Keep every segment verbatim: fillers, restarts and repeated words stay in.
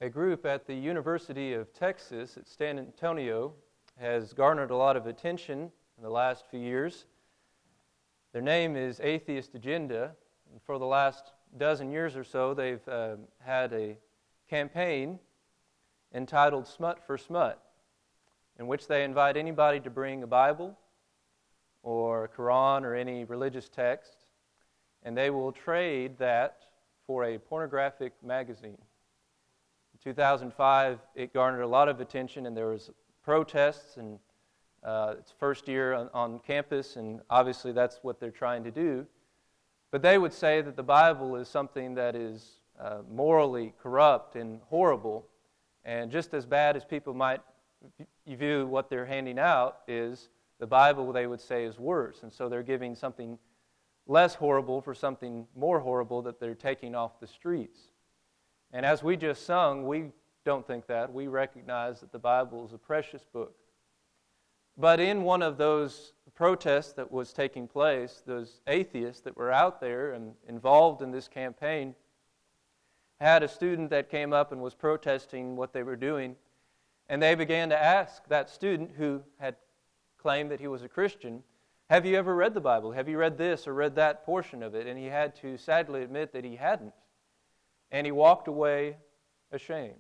A group at the University of Texas at San Antonio has garnered a lot of attention in the last few years. Their name is Atheist Agenda, and for the last dozen years or so, they've uh, had a campaign entitled Smut for Smut, in which they invite anybody to bring a Bible or a Quran or any religious text, and they will trade that for a pornographic magazine. In two thousand five, it garnered a lot of attention, and there was protests, and uh, it's first year on, on campus, and obviously that's what they're trying to do. But they would say that the Bible is something that is uh, morally corrupt and horrible, and just as bad as people might view what they're handing out is, the Bible, they would say, is worse. And so they're giving something less horrible for something more horrible that they're taking off the streets. And as we just sung, we don't think that. We recognize that the Bible is a precious book. But in one of those protests that was taking place, those atheists that were out there and involved in this campaign had a student that came up and was protesting what they were doing. And they began to ask that student, who had claimed that he was a Christian, have you ever read the Bible? Have you read this or read that portion of it? And he had to sadly admit that he hadn't. And he walked away ashamed.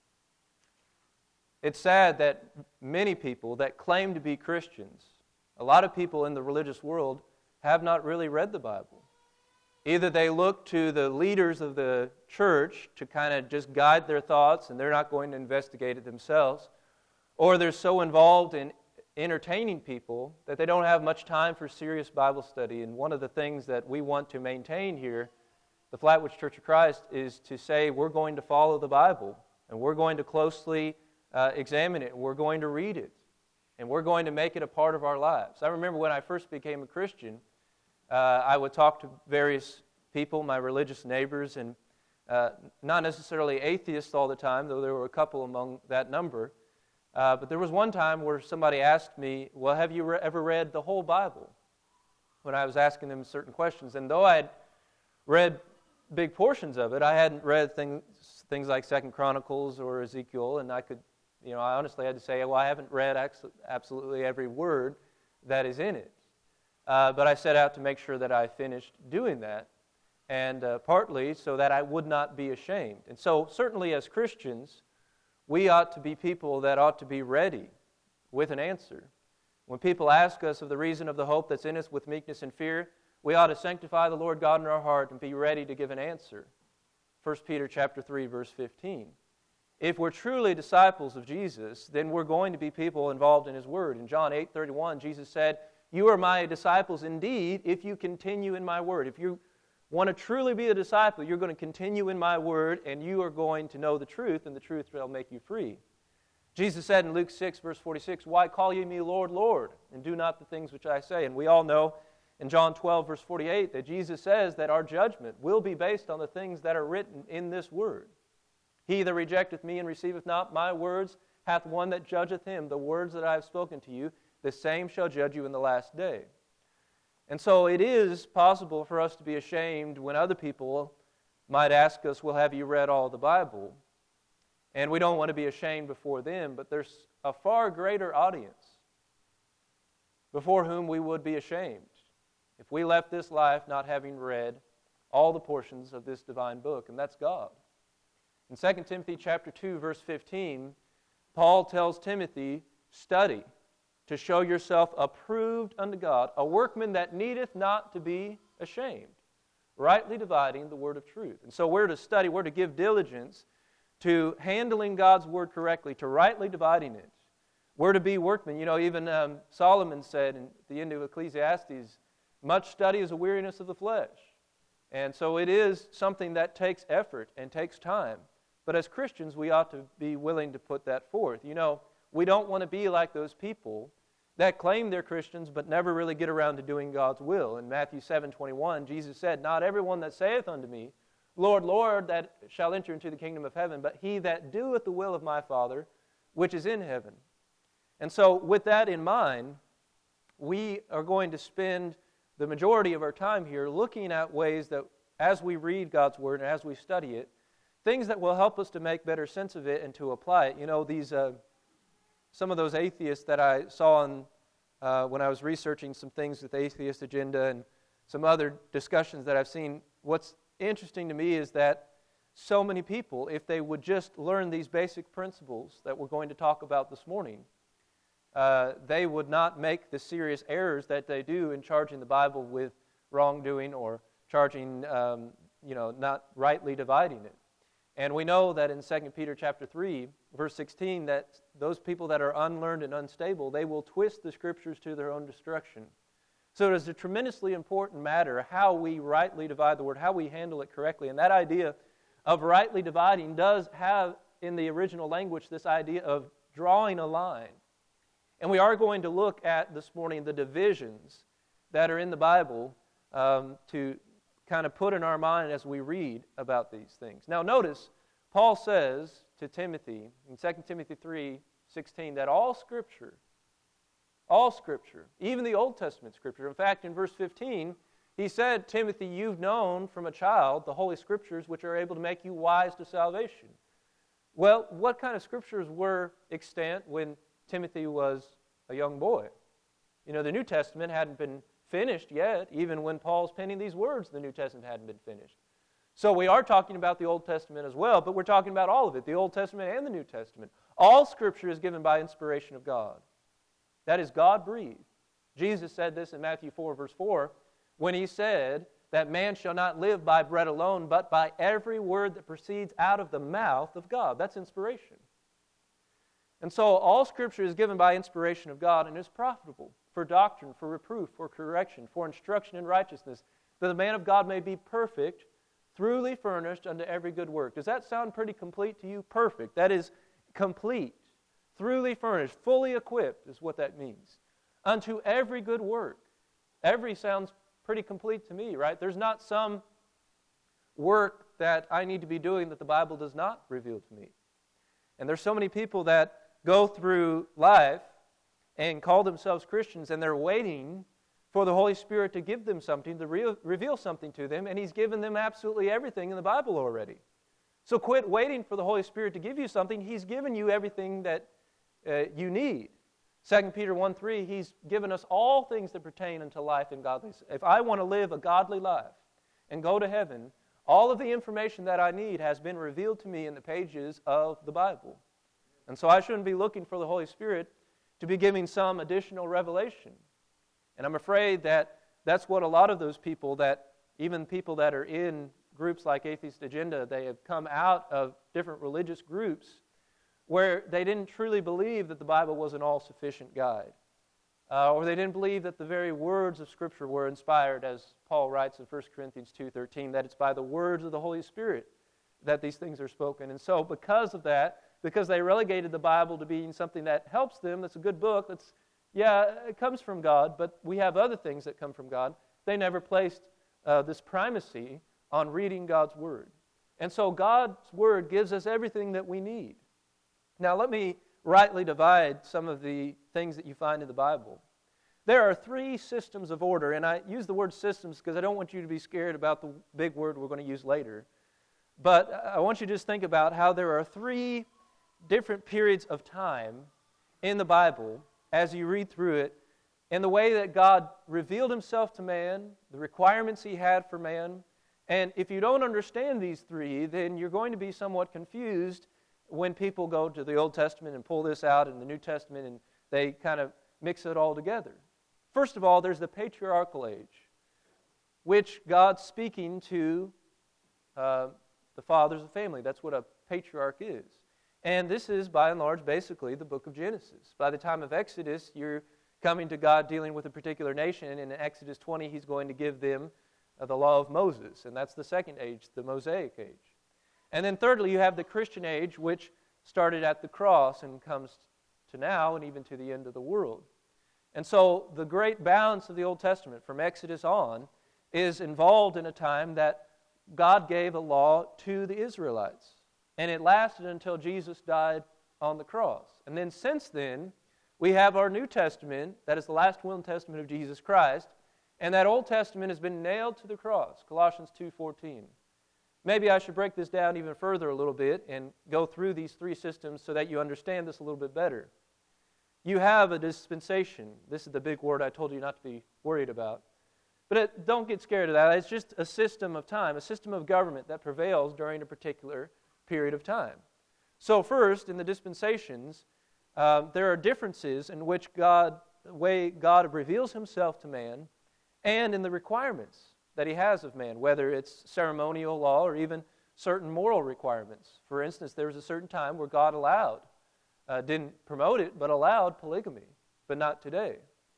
It's sad that many people that claim to be Christians, a lot of people in the religious world, have not really read the Bible. Either they look to the leaders of the church to kind of just guide their thoughts, and they're not going to investigate it themselves, or they're so involved in entertaining people that they don't have much time for serious Bible study. And one of the things that we want to maintain here, the Flatwoods Church of Christ, is to say we're going to follow the Bible, and we're going to closely uh, examine it, and we're going to read it, and we're going to make it a part of our lives. I remember when I first became a Christian, uh, I would talk to various people, my religious neighbors, and uh, not necessarily atheists all the time, though there were a couple among that number. Uh, but there was one time where somebody asked me, well, have you re- ever read the whole Bible? When I was asking them certain questions. And though I had read big portions of it, I hadn't read things things like Second Chronicles or Ezekiel, and I could, you know, I honestly had to say, well, I haven't read absolutely every word that is in it. Uh, but I set out to make sure that I finished doing that, and uh, partly so that I would not be ashamed. And so certainly as Christians, we ought to be people that ought to be ready with an answer. When people ask us of the reason of the hope that's in us with meekness and fear, we ought to sanctify the Lord God in our heart and be ready to give an answer. First Peter chapter three, verse fifteen. If we're truly disciples of Jesus, then we're going to be people involved in His Word. In John eight thirty-one, Jesus said, you are my disciples indeed if you continue in my Word. If you want to truly be a disciple, you're going to continue in my Word, and you are going to know the truth, and the truth will make you free. Jesus said in Luke six, verse forty-six, why call ye me Lord, Lord, and do not the things which I say? And we all know in John twelve, verse forty-eight, that Jesus says that our judgment will be based on the things that are written in this Word. He that rejecteth me and receiveth not my words hath one that judgeth him. The words that I have spoken to you, the same shall judge you in the last day. And so it is possible for us to be ashamed when other people might ask us, well, have you read all the Bible? And we don't want to be ashamed before them, but there's a far greater audience before whom we would be ashamed if we left this life not having read all the portions of this divine book, and that's God. In Second Timothy chapter two, verse fifteen, Paul tells Timothy, study to show yourself approved unto God, a workman that needeth not to be ashamed, rightly dividing the word of truth. And so we're to study, we're to give diligence to handling God's word correctly, to rightly dividing it. We're to be workmen. You know, even um, Solomon said in the end of Ecclesiastes, much study is a weariness of the flesh. And so it is something that takes effort and takes time. But as Christians, we ought to be willing to put that forth. You know, we don't want to be like those people that claim they're Christians but never really get around to doing God's will. In Matthew seven twenty-one, Jesus said, not everyone that saith unto me, Lord, Lord, that shall enter into the kingdom of heaven, but he that doeth the will of my Father, which is in heaven. And so with that in mind, we are going to spend the majority of our time here looking at ways that as we read God's Word and as we study it, things that will help us to make better sense of it and to apply it. You know, these uh, some of those atheists that I saw in, uh, when I was researching some things with the Atheist Agenda and some other discussions that I've seen, what's interesting to me is that so many people, if they would just learn these basic principles that we're going to talk about this morning, uh, they would not make the serious errors that they do in charging the Bible with wrongdoing or charging, um, you know, not rightly dividing it. And we know that in Second Peter chapter three, verse sixteen, that those people that are unlearned and unstable, they will twist the Scriptures to their own destruction. So it is a tremendously important matter how we rightly divide the Word, how we handle it correctly. And that idea of rightly dividing does have, in the original language, this idea of drawing a line. And we are going to look at, this morning, the divisions that are in the Bible um, to kind of put in our mind as we read about these things. Now notice, Paul says to Timothy in Second Timothy three sixteen that all Scripture, all Scripture, even the Old Testament Scripture, in fact, in verse fifteen, he said, Timothy, you've known from a child the Holy Scriptures which are able to make you wise to salvation. Well, what kind of Scriptures were extant when Timothy was a young boy? You know, the New Testament hadn't been finished yet. Even when Paul's penning these words, the New Testament hadn't been finished. So we are talking about the Old Testament as well, but we're talking about all of it, the Old Testament and the New Testament. All Scripture is given by inspiration of God. That is God-breathed. Jesus said this in Matthew four, verse four, when he said that man shall not live by bread alone, but by every word that proceeds out of the mouth of God. That's inspiration. And so all Scripture is given by inspiration of God and is profitable for doctrine, for reproof, for correction, for instruction in righteousness, that the man of God may be perfect, thoroughly furnished unto every good work. Does that sound pretty complete to you? Perfect. That is complete, thoroughly furnished, fully equipped is what that means. Unto every good work. Every sounds pretty complete to me, right? There's not some work that I need to be doing that the Bible does not reveal to me. And there's so many people that go through life and call themselves Christians, and they're waiting for the Holy Spirit to give them something, to re- reveal something to them, and He's given them absolutely everything in the Bible already. So quit waiting for the Holy Spirit to give you something. He's given you everything that uh, you need. Second Peter one three, He's given us all things that pertain unto life and godliness. If I want to live a godly life and go to heaven, all of the information that I need has been revealed to me in the pages of the Bible. And so I shouldn't be looking for the Holy Spirit to be giving some additional revelation. And I'm afraid that that's what a lot of those people that, even people that are in groups like Atheist Agenda, they have come out of different religious groups where they didn't truly believe that the Bible was an all-sufficient guide. Uh, or they didn't believe that the very words of Scripture were inspired, as Paul writes in First Corinthians two thirteen, that it's by the words of the Holy Spirit that these things are spoken. And so because of that, because they relegated the Bible to being something that helps them, that's a good book, that's, yeah, it comes from God, but we have other things that come from God, they never placed uh, this primacy on reading God's Word. And so God's Word gives us everything that we need. Now let me rightly divide some of the things that you find in the Bible. There are three systems of order, and I use the word systems because I don't want you to be scared about the big word we're going to use later. But I want you to just think about how there are three different periods of time in the Bible as you read through it, and the way that God revealed Himself to man, the requirements He had for man. And if you don't understand these three, then you're going to be somewhat confused when people go to the Old Testament and pull this out in the New Testament and they kind of mix it all together. First of all, there's the patriarchal age, which God's speaking to uh, the fathers of the family. That's what a patriarch is. And this is, by and large, basically the book of Genesis. By the time of Exodus, you're coming to God dealing with a particular nation, and in Exodus twenty, He's going to give them uh, the law of Moses, and that's the second age, the Mosaic age. And then thirdly, you have the Christian age, which started at the cross and comes to now and even to the end of the world. And so the great balance of the Old Testament from Exodus on is involved in a time that God gave a law to the Israelites. And it lasted until Jesus died on the cross. And then since then, we have our New Testament, that is the last will and testament of Jesus Christ, and that Old Testament has been nailed to the cross, Colossians two fourteen. Maybe I should break this down even further a little bit and go through these three systems so that you understand this a little bit better. You have a dispensation. This is the big word I told you not to be worried about. But it, don't get scared of that. It's just a system of time, a system of government that prevails during a particular period of time. So first, in the dispensations, uh, there are differences in which God, the way God reveals himself to man, and in the requirements that he has of man, whether it's ceremonial law or even certain moral requirements. For instance, there was a certain time where God allowed, uh, didn't promote it, but allowed polygamy, but not today.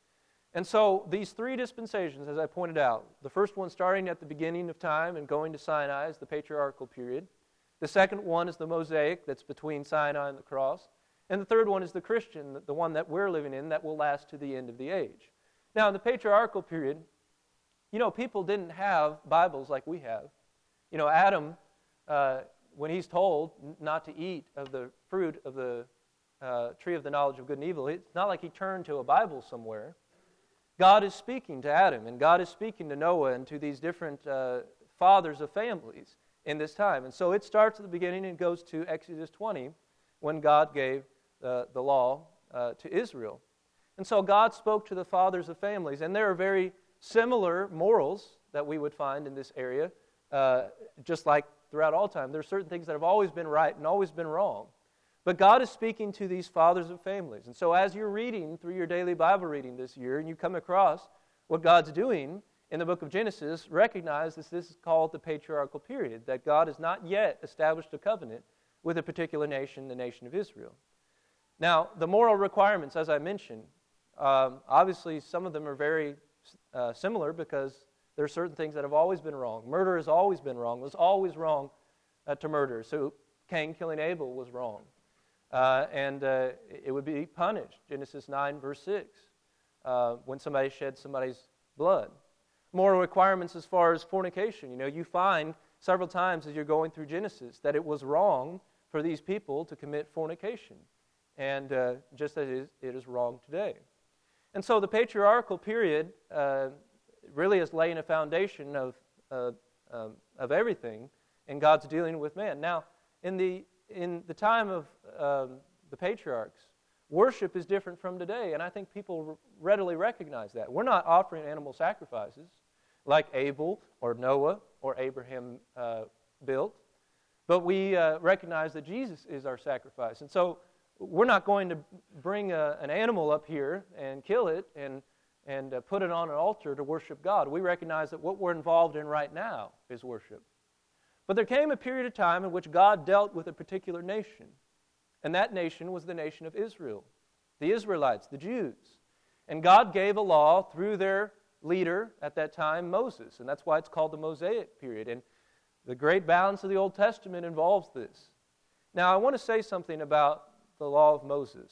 And so these three dispensations, as I pointed out, the first one starting at the beginning of time and going to Sinai is the patriarchal period. The second one is the Mosaic, that's between Sinai and the cross. And the third one is the Christian, the one that we're living in, that will last to the end of the age. Now, in the patriarchal period, you know, people didn't have Bibles like we have. You know, Adam, uh, when he's told not to eat of the fruit of the uh, tree of the knowledge of good and evil, it's not like he turned to a Bible somewhere. God is speaking to Adam, and God is speaking to Noah and to these different uh, fathers of families in this time. And so it starts at the beginning and goes to Exodus twenty, when God gave uh, the law uh, to Israel. And so God spoke to the fathers of families, and there are very similar morals that we would find in this area, uh, just like throughout all time. There are certain things that have always been right and always been wrong. But God is speaking to these fathers of families. And so as you're reading through your daily Bible reading this year, and you come across what God's doing in the book of Genesis, recognize that this is called the patriarchal period, that God has not yet established a covenant with a particular nation, the nation of Israel. Now, the moral requirements, as I mentioned, um, obviously some of them are very Uh, similar, because there are certain things that have always been wrong. Murder has always been wrong. It was always wrong uh, to murder. So Cain killing Abel was wrong. Uh, and uh, it would be punished. Genesis nine, verse six, uh, when somebody shed somebody's blood. Moral requirements as far as fornication. You know, you find several times as you're going through Genesis that it was wrong for these people to commit fornication. And uh, just as it is, it is wrong today. And so the patriarchal period uh, really is laying a foundation of uh, um, of everything in God's dealing with man. Now, in the in the time of um, the patriarchs, worship is different from today, and I think people readily recognize that. We're not offering animal sacrifices like Abel or Noah or Abraham uh, built, but we uh, recognize that Jesus is our sacrifice. And so we're not going to bring a, an animal up here and kill it and, and uh, put it on an altar to worship God. We recognize that what we're involved in right now is worship. But there came a period of time in which God dealt with a particular nation, and that nation was the nation of Israel, the Israelites, the Jews. And God gave a law through their leader at that time, Moses, and that's why it's called the Mosaic period. And the great balance of the Old Testament involves this. Now, I want to say something about the law of Moses.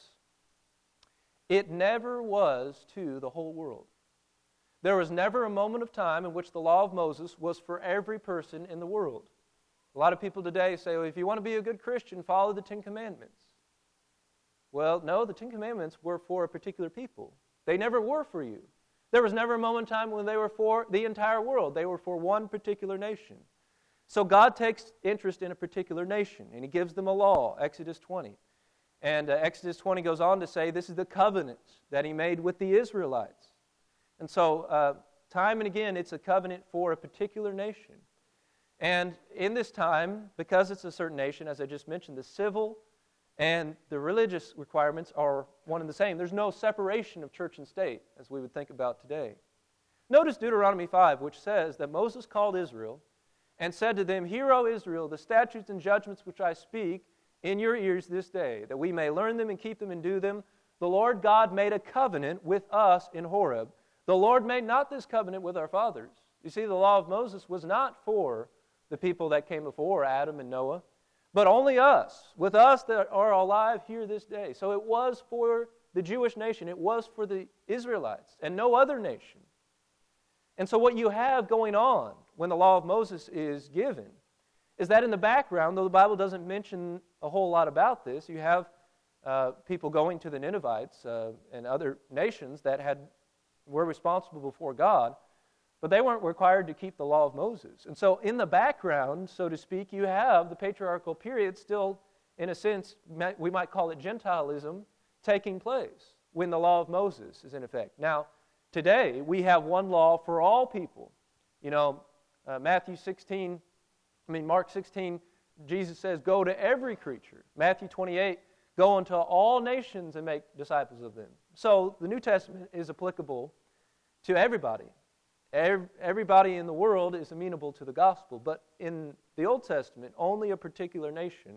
It never was to the whole world. There was never a moment of time in which the law of Moses was for every person in the world. A lot of people today say, well, if you want to be a good Christian, follow the Ten Commandments. Well, no, the Ten Commandments were for a particular people. They never were for you. There was never a moment in time when they were for the entire world. They were for one particular nation. So God takes interest in a particular nation, and He gives them a law, Exodus twenty. And uh, Exodus twenty goes on to say this is the covenant that He made with the Israelites. And so, uh, time and again, it's a covenant for a particular nation. And in this time, because it's a certain nation, as I just mentioned, the civil and the religious requirements are one and the same. There's no separation of church and state, as we would think about today. Notice Deuteronomy five, which says that Moses called Israel and said to them, Hear, O Israel, the statutes and judgments which I speak in your ears this day, that we may learn them and keep them and do them. The Lord God made a covenant with us in Horeb. The Lord made not this covenant with our fathers. You see, the law of Moses was not for the people that came before, Adam and Noah, but only us, with us that are alive here this day. So it was for the Jewish nation. It was for the Israelites and no other nation. And so what you have going on when the law of Moses is given is that in the background, though the Bible doesn't mention a whole lot about this, you have uh, people going to the Ninevites uh, and other nations that had were responsible before God. But they weren't required to keep the law of Moses. And so in the background, so to speak, you have the patriarchal period still, in a sense, we might call it Gentilism, taking place when the law of Moses is in effect. Now, today, we have one law for all people. You know, uh, Matthew sixteen, I mean, Mark sixteen, Jesus says, go to every creature. Matthew twenty-eight, go into all nations and make disciples of them. So the New Testament is applicable to everybody. Everybody in the world is amenable to the gospel. But in the Old Testament, only a particular nation,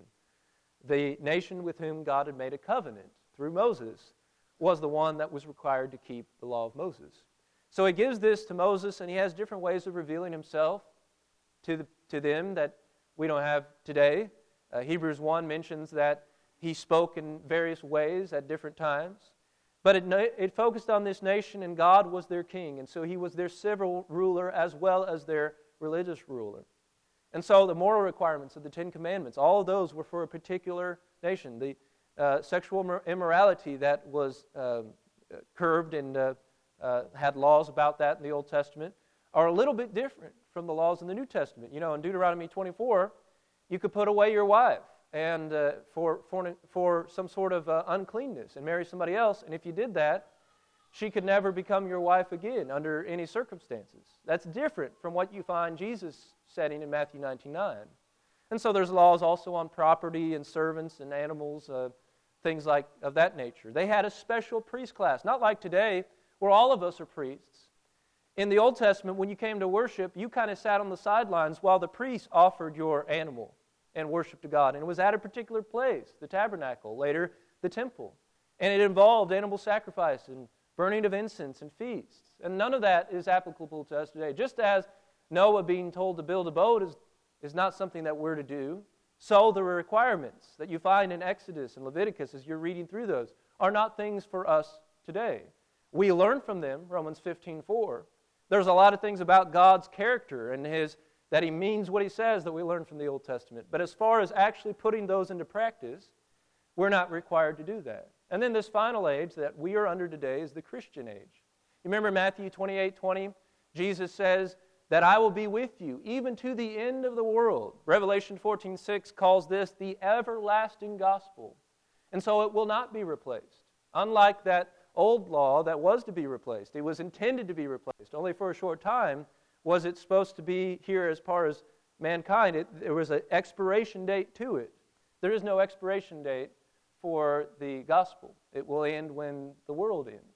the nation with whom God had made a covenant through Moses, was the one that was required to keep the law of Moses. So he gives this to Moses, and he has different ways of revealing himself to, the, to them that we don't have today. Uh, Hebrews one mentions that he spoke in various ways at different times. But it, it focused on this nation, and God was their king. And so he was their civil ruler as well as their religious ruler. And so the moral requirements of the Ten Commandments, all of those were for a particular nation. The uh, sexual immorality that was uh, curbed and uh, uh, had laws about that in the Old Testament are a little bit different from the laws in the New Testament. You know, in Deuteronomy twenty-four, you could put away your wife and uh, for, for for some sort of uh, uncleanness and marry somebody else. And if you did that, she could never become your wife again under any circumstances. That's different from what you find Jesus setting in Matthew nineteen nine. And so there's laws also on property and servants and animals, uh, things like of that nature. They had a special priest class, not like today where all of us are priests. In the Old Testament, when you came to worship, you kind of sat on the sidelines while the priest offered your animal and worship to God. And it was at a particular place, the tabernacle, later the temple. And it involved animal sacrifice and burning of incense and feasts. And none of that is applicable to us today. Just as Noah being told to build a boat is, is not something that we're to do, so the requirements that you find in Exodus and Leviticus as you're reading through those are not things for us today. We learn from them, Romans fifteen four. There's a lot of things about God's character and His that He means what He says that we learn from the Old Testament. But as far as actually putting those into practice, we're not required to do that. And then this final age that we are under today is the Christian age. You remember Matthew twenty-eight twenty? Jesus says that I will be with you even to the end of the world. Revelation fourteen six calls this the everlasting gospel. And so it will not be replaced. Unlike that old law that was to be replaced. It was intended to be replaced. Only for a short time was it supposed to be here as far as mankind. It, there was an expiration date to it. There is no expiration date for the gospel. It will end when the world ends.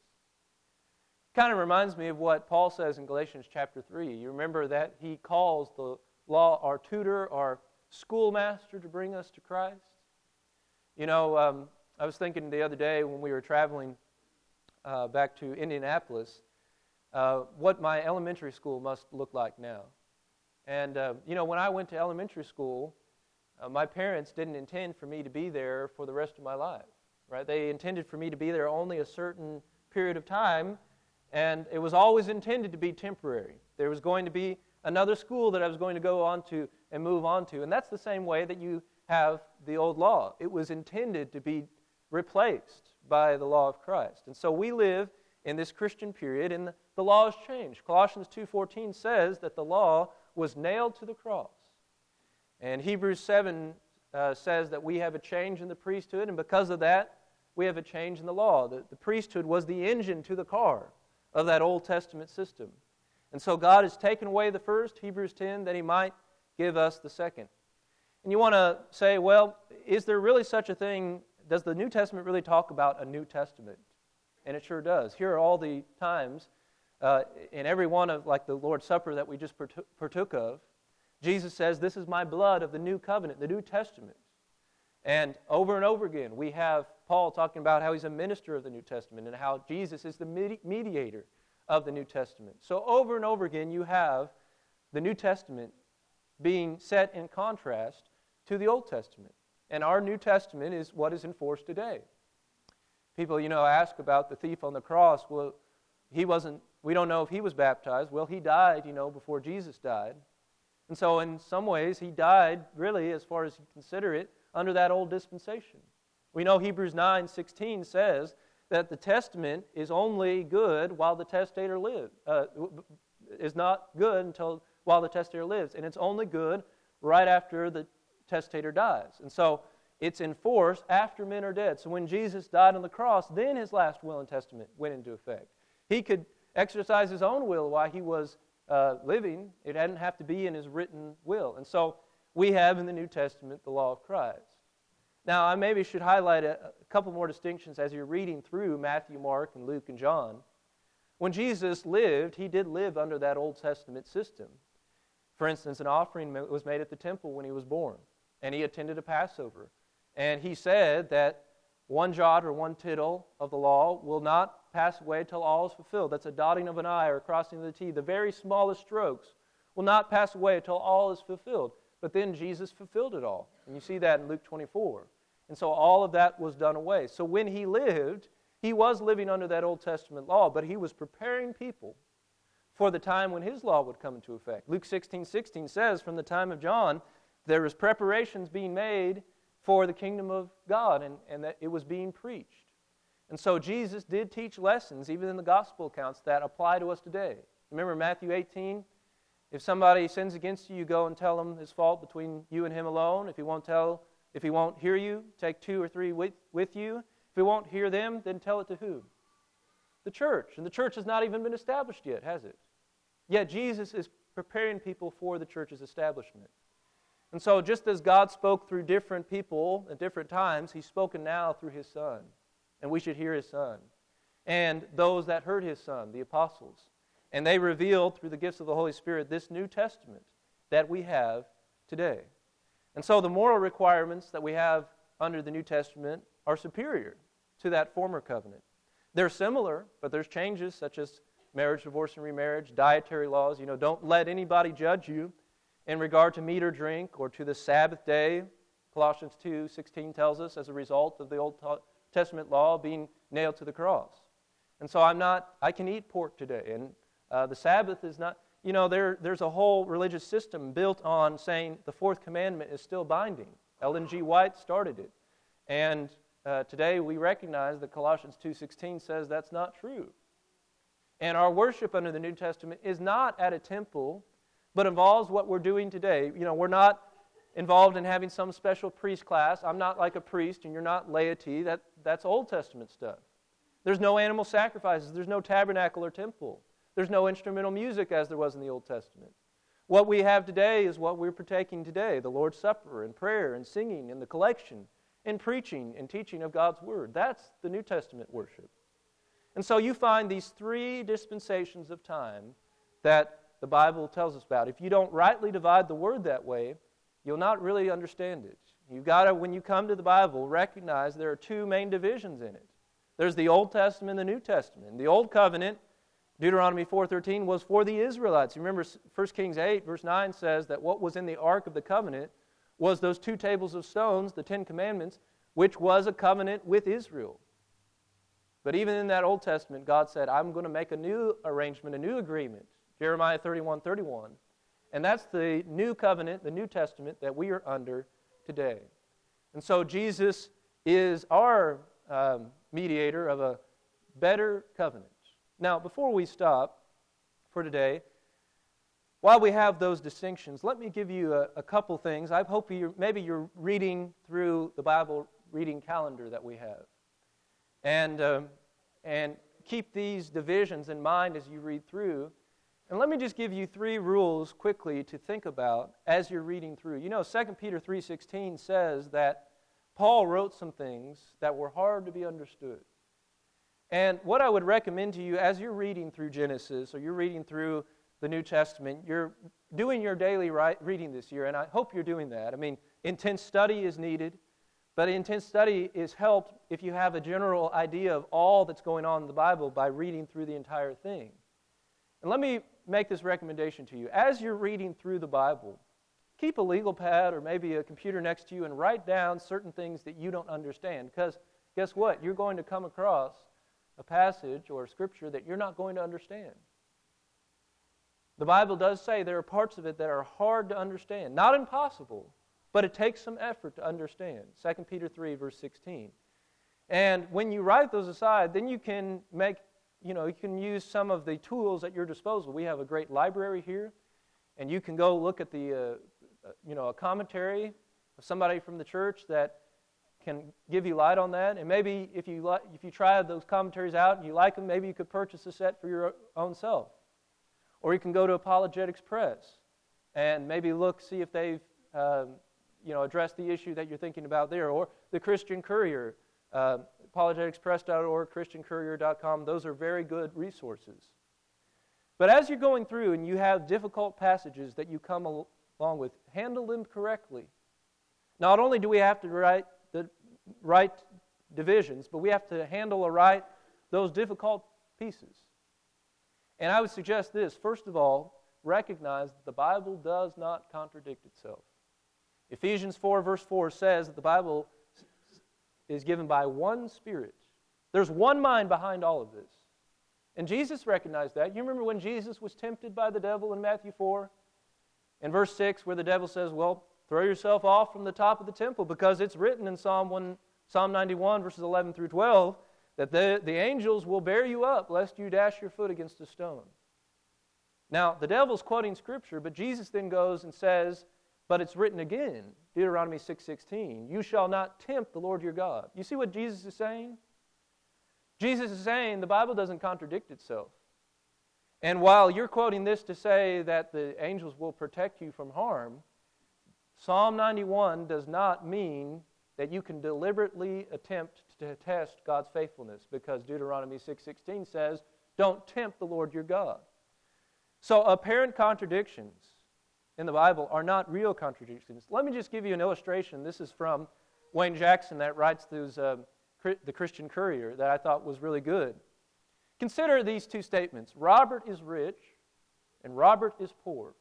Kind of reminds me of what Paul says in Galatians chapter three. You remember that he calls the law our tutor, our schoolmaster to bring us to Christ? You know, um, I was thinking the other day when we were traveling uh, back to Indianapolis, uh, what my elementary school must look like now. And, uh, you know, when I went to elementary school, uh, my parents didn't intend for me to be there for the rest of my life, right? They intended for me to be there only a certain period of time, and it was always intended to be temporary. There was going to be another school that I was going to go on to and move on to, and that's the same way that you have the old law. It was intended to be replaced by the law of Christ. And so we live in this Christian period, and the law has changed. Colossians two fourteen says that the law was nailed to the cross. And Hebrews seven uh, says that we have a change in the priesthood, and because of that, we have a change in the law. The, the priesthood was the engine to the car of that Old Testament system. And so God has taken away the first, Hebrews ten, that He might give us the second. And you want to say, well, is there really such a thing? Does the New Testament really talk about a New Testament? And it sure does. Here are all the times uh, in every one of, like the Lord's Supper that we just partook, partook of, Jesus says, this is my blood of the new covenant, the New Testament. And over and over again, we have Paul talking about how he's a minister of the New Testament and how Jesus is the medi- mediator of the New Testament. So over and over again, you have the New Testament being set in contrast to the Old Testament. And our New Testament is what is enforced today. People, you know, ask about the thief on the cross. Well, he wasn't, we don't know if he was baptized. Well, he died, you know, before Jesus died. And so in some ways, he died, really, as far as you consider it, under that old dispensation. We know Hebrews nine sixteen says that the testament is only good while the testator lived. Uh, is not good until while the testator lives, and it's only good right after the testator dies. And so it's enforced after men are dead. So when Jesus died on the cross, then his last will and testament went into effect. He could exercise his own will while he was uh, living. It didn't have to be in his written will. And so we have in the New Testament the law of Christ. Now, I maybe should highlight a, a couple more distinctions as you're reading through Matthew, Mark, and Luke, and John. When Jesus lived, he did live under that Old Testament system. For instance, an offering was made at the temple when he was born, and he attended a Passover. And he said that one jot or one tittle of the law will not pass away till all is fulfilled. That's a dotting of an I or a crossing of the T. The very smallest strokes will not pass away till all is fulfilled. But then Jesus fulfilled it all. And you see that in Luke twenty-four. And so all of that was done away. So when he lived, he was living under that Old Testament law, but he was preparing people for the time when his law would come into effect. Luke sixteen sixteen says, from the time of John, there was preparations being made for the kingdom of God, and, and that it was being preached. And so Jesus did teach lessons, even in the gospel accounts, that apply to us today. Remember Matthew eighteen? If somebody sins against you, you go and tell him his fault between you and him alone. If he won't tell, if he won't hear you, take two or three with, with you. If he won't hear them, then tell it to who? The church. And the church has not even been established yet, has it? Yet Jesus is preparing people for the church's establishment. And so just as God spoke through different people at different times, He's spoken now through His Son. And we should hear His Son. And those that heard His Son, the apostles. And they revealed through the gifts of the Holy Spirit this New Testament that we have today. And so the moral requirements that we have under the New Testament are superior to that former covenant. They're similar, but there's changes such as marriage, divorce, and remarriage, dietary laws. You know, don't let anybody judge you in regard to meat or drink or to the Sabbath day. Colossians two sixteen tells us as a result of the Old Testament law being nailed to the cross. And so I'm not, I can eat pork today. And uh, the Sabbath is not, you know, there, there's a whole religious system built on saying the fourth commandment is still binding. Ellen G. White started it. And uh, today we recognize that Colossians two sixteen says that's not true. And our worship under the New Testament is not at a temple, but involves what we're doing today. You know, we're not involved in having some special priest class. I'm not like a priest and you're not laity. That, that's Old Testament stuff. There's no animal sacrifices. There's no tabernacle or temple. There's no instrumental music as there was in the Old Testament. What we have today is what we're partaking today, the Lord's Supper and prayer and singing and the collection and preaching and teaching of God's Word. That's the New Testament worship. And so you find these three dispensations of time that the Bible tells us about. If you don't rightly divide the Word that way, you'll not really understand it. You've got to, when you come to the Bible, recognize there are two main divisions in it. There's the Old Testament and the New Testament. The Old Covenant, Deuteronomy four thirteen, was for the Israelites. You remember First Kings eight, verse nine says that what was in the Ark of the Covenant was those two tables of stones, the Ten Commandments, which was a covenant with Israel. But even in that Old Testament, God said, I'm going to make a new arrangement, a new agreement. Jeremiah thirty-one thirty-one. And that's the new covenant, the New Testament that we are under today. And so Jesus is our um, mediator of a better covenant. Now, before we stop for today, while we have those distinctions, let me give you a, a couple things. I hope you maybe you're reading through the Bible reading calendar that we have. And, um, and keep these divisions in mind as you read through. And let me just give you three rules quickly to think about as you're reading through. You know, Second Peter three sixteen says that Paul wrote some things that were hard to be understood. And what I would recommend to you as you're reading through Genesis or you're reading through the New Testament, you're doing your daily reading this year, and I hope you're doing that. I mean, intense study is needed, but intense study is helped if you have a general idea of all that's going on in the Bible by reading through the entire thing. And let me make this recommendation to you. As you're reading through the Bible, keep a legal pad or maybe a computer next to you and write down certain things that you don't understand. Because guess what? You're going to come across a passage or a scripture that you're not going to understand. The Bible does say there are parts of it that are hard to understand. Not impossible, but it takes some effort to understand. Second Peter three, verse sixteen. And when you write those aside, then you can make you know, you can use some of the tools at your disposal. We have a great library here, and you can go look at the, uh, you know, a commentary of somebody from the church that can give you light on that. And maybe if you li- if you try those commentaries out and you like them, maybe you could purchase a set for your own self. Or you can go to Apologetics Press and maybe look, see if they've um, you know, addressed the issue that you're thinking about there. Or the Christian Courier, uh, apologetics press dot org, christian courier dot com. Those are very good resources. But as you're going through and you have difficult passages that you come al- along with, handle them correctly. Not only do we have to write the right divisions, but we have to handle or write those difficult pieces. And I would suggest this. First of all, recognize that the Bible does not contradict itself. Ephesians four verse four says that the Bible is given by one Spirit. There's one mind behind all of this. And Jesus recognized that. You remember when Jesus was tempted by the devil in Matthew four? In verse six, where the devil says, well, throw yourself off from the top of the temple, because it's written in Psalm one, Psalm ninety-one, verses eleven through twelve, that the, the angels will bear you up, lest you dash your foot against a stone. Now, the devil's quoting Scripture, but Jesus then goes and says, but it's written again, Deuteronomy six sixteen, you shall not tempt the Lord your God. You see what Jesus is saying? Jesus is saying the Bible doesn't contradict itself. And while you're quoting this to say that the angels will protect you from harm, Psalm ninety-one does not mean that you can deliberately attempt to test God's faithfulness, because Deuteronomy six sixteen says, don't tempt the Lord your God. So apparent contradictions in the Bible are not real contradictions. Let me just give you an illustration. This is from Wayne Jackson that writes those, uh, the Christian Courier, that I thought was really good. Consider these two statements. Robert is rich and Robert is poor.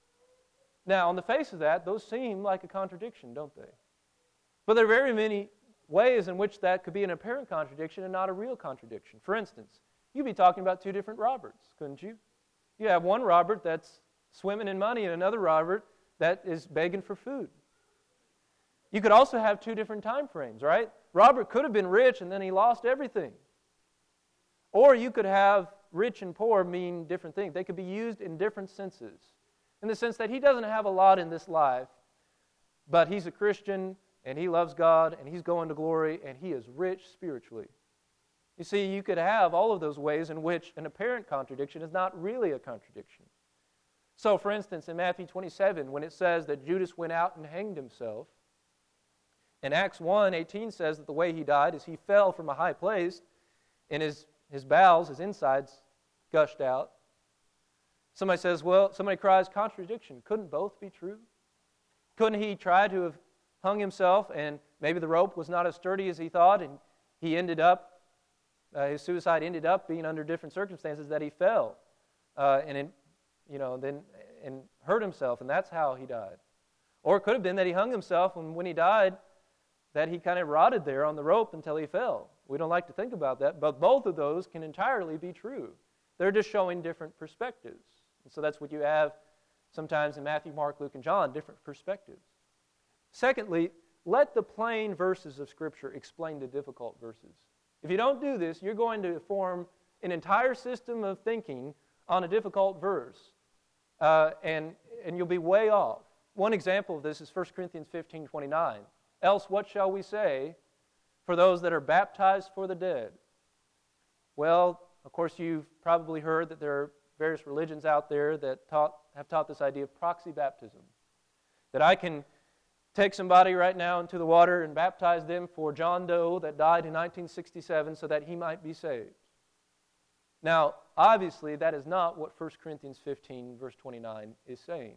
Now, on the face of that, those seem like a contradiction, don't they? But there are very many ways in which that could be an apparent contradiction and not a real contradiction. For instance, you'd be talking about two different Roberts, couldn't you? You have one Robert that's swimming in money and another Robert that is begging for food. You could also have two different time frames, right? Robert could have been rich and then he lost everything. Or you could have rich and poor mean different things. They could be used in different senses. In the sense that he doesn't have a lot in this life, but he's a Christian and he loves God and he's going to glory and he is rich spiritually. You see, you could have all of those ways in which an apparent contradiction is not really a contradiction. So, for instance, in Matthew twenty-seven, when it says that Judas went out and hanged himself, in Acts one eighteen says that the way he died is he fell from a high place and his, his bowels, his insides, gushed out. Somebody says, well, somebody cries, contradiction. Couldn't both be true? Couldn't he try to have hung himself and maybe the rope was not as sturdy as he thought and he ended up, uh, his suicide ended up being under different circumstances that he fell uh, and, in, you know, then and hurt himself, and that's how he died. Or it could have been that he hung himself and when he died that he kind of rotted there on the rope until he fell. We don't like to think about that, but both of those can entirely be true. They're just showing different perspectives. And so that's what you have sometimes in Matthew, Mark, Luke, and John, different perspectives. Secondly, let the plain verses of Scripture explain the difficult verses. If you don't do this, you're going to form an entire system of thinking on a difficult verse, uh, and, and you'll be way off. One example of this is First Corinthians fifteen twenty-nine. Else what shall we say for those that are baptized for the dead? Well, of course, you've probably heard that there are various religions out there that taught, have taught this idea of proxy baptism. That I can take somebody right now into the water and baptize them for John Doe that died in nineteen sixty-seven so that he might be saved. Now, obviously, that is not what First Corinthians fifteen, verse twenty-nine is saying.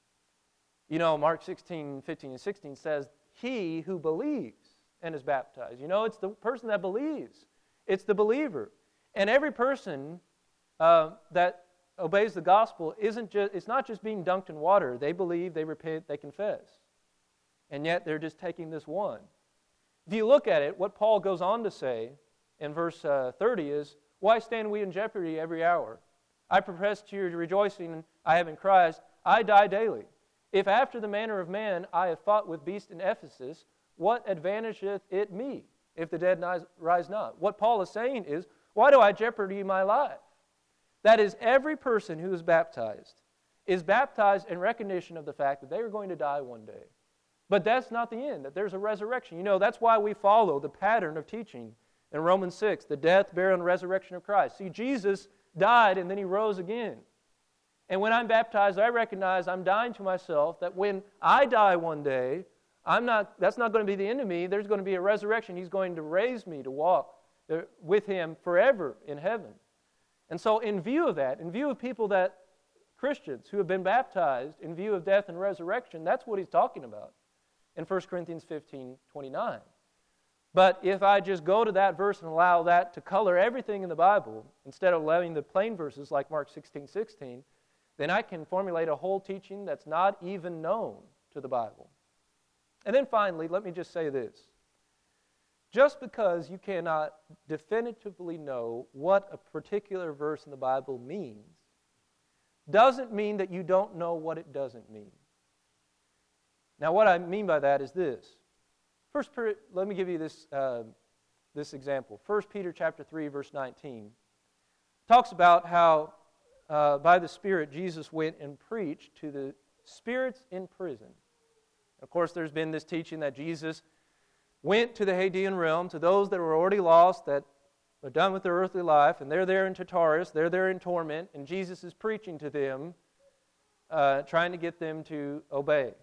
You know, Mark sixteen, fifteen, and sixteen says, he who believes and is baptized. You know, it's the person that believes. It's the believer. And every person uh, that obeys the gospel isn't just, it's not just being dunked in water. They believe, they repent, they confess. And yet they're just taking this one. If you look at it, what Paul goes on to say in verse uh, thirty is, why stand we in jeopardy every hour? I profess to you rejoicing I have in Christ, I die daily. If after the manner of man I have fought with beasts in Ephesus, what advantageth it me, if the dead rise not? What Paul is saying is, Why do I jeopardize my life? That is, every person who is baptized is baptized in recognition of the fact that they are going to die one day. But that's not the end, that there's a resurrection. You know, that's why we follow the pattern of teaching in Romans six, the death, burial, and resurrection of Christ. See, Jesus died and then He rose again. And when I'm baptized, I recognize I'm dying to myself, that when I die one day, I'm not. that's not going to be the end of me. There's going to be a resurrection. He's going to raise me to walk with Him forever in heaven. And so in view of that, in view of people that, Christians who have been baptized in view of death and resurrection, that's what he's talking about in First Corinthians fifteen twenty-nine. But if I just go to that verse and allow that to color everything in the Bible, instead of allowing the plain verses like Mark sixteen sixteen, then I can formulate a whole teaching that's not even known to the Bible. And then finally, let me just say this. Just because you cannot definitively know what a particular verse in the Bible means doesn't mean that you don't know what it doesn't mean. Now, what I mean by that is this. First, let me give you this, uh, this example. First Peter chapter three, verse nineteen talks about how uh, by the Spirit Jesus went and preached to the spirits in prison. Of course, there's been this teaching that Jesus went to the Hadean realm, to those that were already lost, that are done with their earthly life, and they're there in Tartarus, they're there in torment, and Jesus is preaching to them, uh, trying to get them to obey.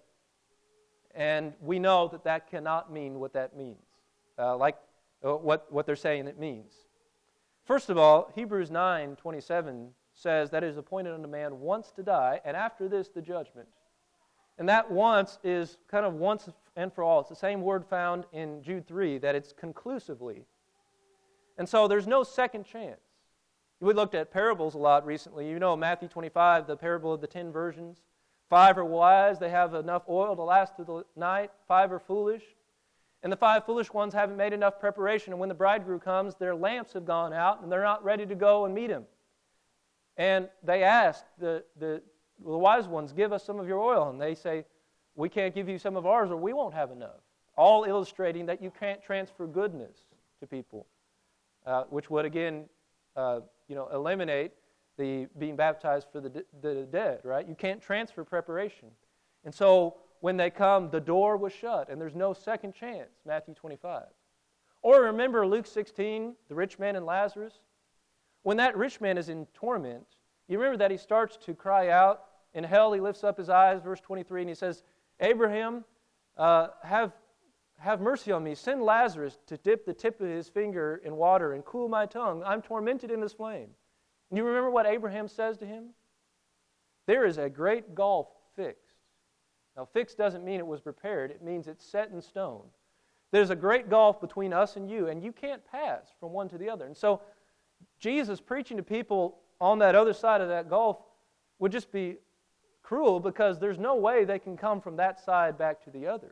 And we know that that cannot mean what that means, uh, like uh, what, what they're saying it means. First of all, Hebrews nine twenty-seven says that it is appointed unto man once to die, and after this the judgment. And that once is kind of once and for all. It's the same word found in Jude three, that it's conclusively. And so there's no second chance. We looked at parables a lot recently. You know Matthew twenty-five, the parable of the ten virgins. Five are wise, they have enough oil to last through the night. Five are foolish. And the five foolish ones haven't made enough preparation. And when the bridegroom comes, their lamps have gone out, and they're not ready to go and meet him. And they ask the, the, the wise ones, give us some of your oil. And they say, we can't give you some of ours, or we won't have enough. All illustrating that you can't transfer goodness to people. Uh, which would again, uh, you know, eliminate the being baptized for the, the dead, right? You can't transfer preparation. And so when they come, the door was shut, and there's no second chance, Matthew twenty-five. Or remember Luke sixteen, the rich man and Lazarus? When that rich man is in torment, you remember that he starts to cry out. In hell, he lifts up his eyes, verse twenty-three, and he says, Abraham, uh, have Have mercy on me. Send Lazarus to dip the tip of his finger in water and cool my tongue. I'm tormented in this flame. And you remember what Abraham says to him? There is a great gulf fixed. Now, fixed doesn't mean it was prepared. It means it's set in stone. There's a great gulf between us and you, and you can't pass from one to the other. And so, Jesus preaching to people on that other side of that gulf would just be cruel, because there's no way they can come from that side back to the other.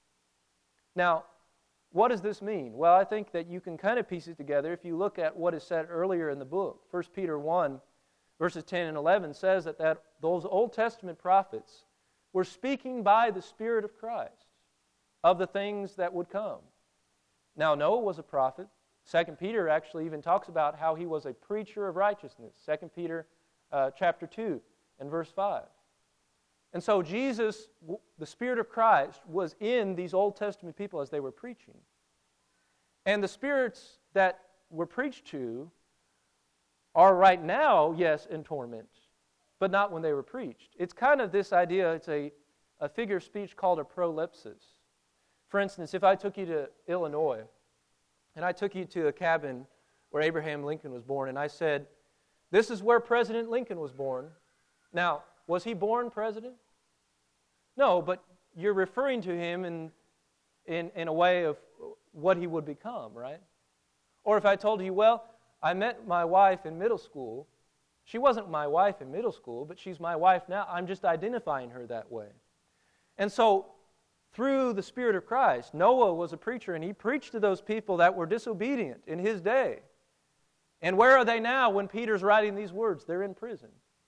Now, what does this mean? Well, I think that you can kind of piece it together if you look at what is said earlier in the book. First Peter one, verses ten and eleven says that, that those Old Testament prophets were speaking by the Spirit of Christ of the things that would come. Now, Noah was a prophet. Second Peter actually even talks about how he was a preacher of righteousness. Second Peter uh, chapter two and verse five. And so Jesus, the Spirit of Christ, was in these Old Testament people as they were preaching. And the spirits that were preached to are right now, yes, in torment, but not when they were preached. It's kind of this idea, it's a, a figure of speech called a prolepsis. For instance, if I took you to Illinois, and I took you to a cabin where Abraham Lincoln was born, and I said, this is where President Lincoln was born. Now, was he born president? No, but you're referring to him in, in, in a way of what he would become, right? Or if I told you, well, I met my wife in middle school. She wasn't my wife in middle school, but she's my wife now. I'm just identifying her that way. And so, through the Spirit of Christ, Noah was a preacher, and he preached to those people that were disobedient in his day. And where are they now when Peter's writing these words? They're in prison.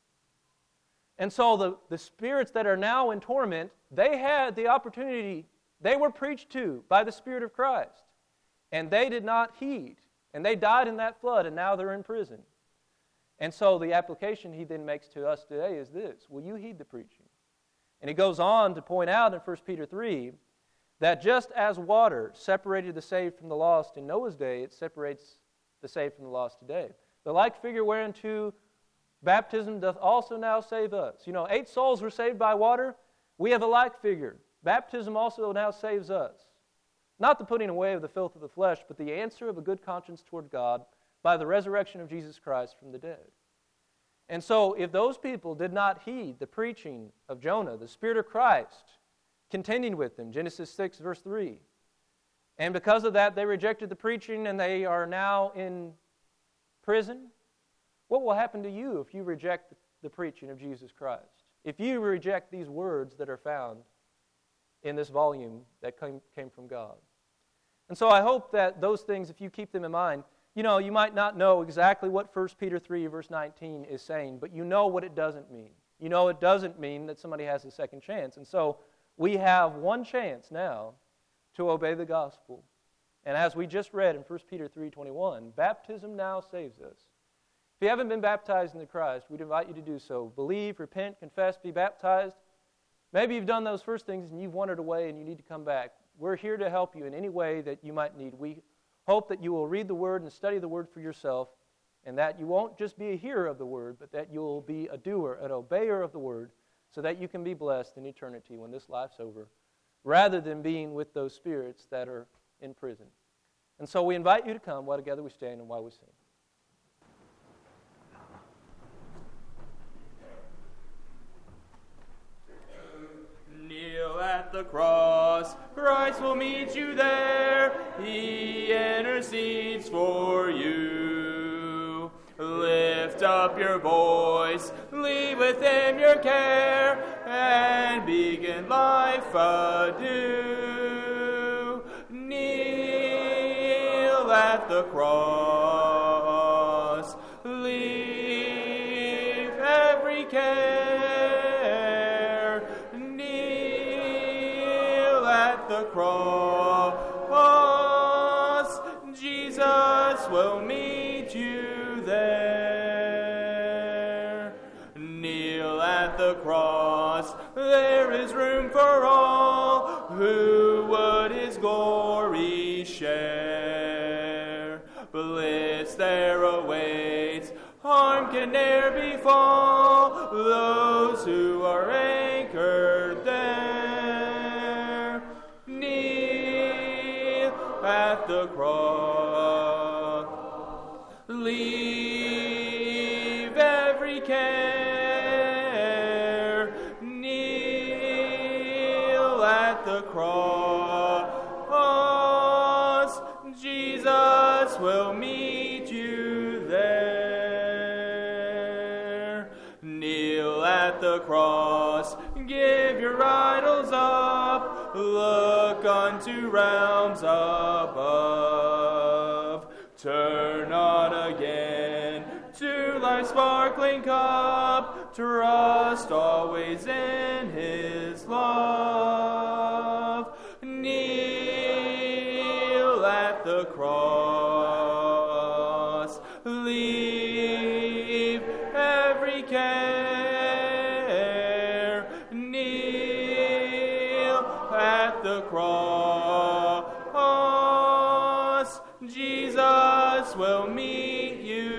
And so the, the spirits that are now in torment, they had the opportunity, they were preached to by the Spirit of Christ. And they did not heed. And they died in that flood, and now they're in prison. And so the application he then makes to us today is this: will you heed the preaching? And he goes on to point out in First Peter three that just as water separated the saved from the lost in Noah's day, it separates the saved from the lost today. The like figure whereunto baptism doth also now save us. You know, eight souls were saved by water. We have a like figure. Baptism also now saves us. Not the putting away of the filth of the flesh, but the answer of a good conscience toward God by the resurrection of Jesus Christ from the dead. And so, if those people did not heed the preaching of Jonah, the Spirit of Christ contending with them, Genesis six, verse three, and because of that, they rejected the preaching and they are now in prison, what will happen to you if you reject the preaching of Jesus Christ? If you reject these words that are found in this volume that came, came from God. And so I hope that those things, if you keep them in mind, you know, you might not know exactly what First Peter three, verse nineteen is saying, but you know what it doesn't mean. You know it doesn't mean that somebody has a second chance. And so we have one chance now to obey the gospel. And as we just read in First Peter three twenty-one, baptism now saves us. If you haven't been baptized into Christ, we'd invite you to do so. Believe, repent, confess, be baptized. Maybe you've done those first things and you've wandered away and you need to come back. We're here to help you in any way that you might need. We hope that you will read the Word and study the Word for yourself, and that you won't just be a hearer of the Word, but that you'll be a doer, an obeyer of the Word, so that you can be blessed in eternity when this life's over, rather than being with those spirits that are in prison. And so we invite you to come while together we stand and while we sing. Kneel at the cross, Christ will meet you there. He intercedes for you. Lift up your voice, leave with him your care, and begin life anew. Kneel at the cross, leave every care. The cross, Jesus will meet you there. Kneel at the cross, there is room for all who would his glory share. Bliss there awaits, harm can ne'er befall those who are anchored there. At the cross, leave every care. Kneel at the cross, Jesus will meet you there. Kneel at the cross, give your idols up, look unto realms above. Turn on again to life's sparkling cup, trust always in his love. Kneel at the cross, leave every care. Kneel at the cross, Jesus will meet you